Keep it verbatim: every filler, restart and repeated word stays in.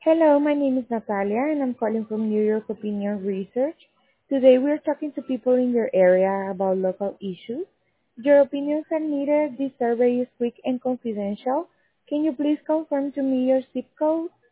Hello, my name is Natalia and I'm calling from New York Opinion Research. Today we're talking to people in your area about local issues. Your opinions are needed. This survey is quick and confidential. Can you please confirm to me your zip code?